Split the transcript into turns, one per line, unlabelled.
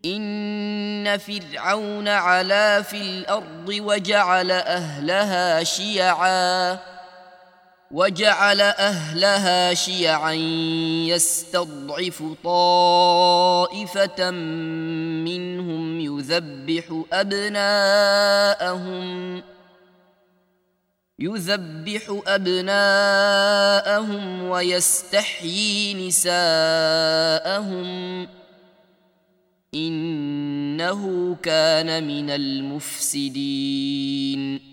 إن فرعون علا في الأرض وجعل أهلها شيعا يستضعف طائفة منهم يذبح أبناءهم ويستحيي نساءهم إنه كان من المفسدين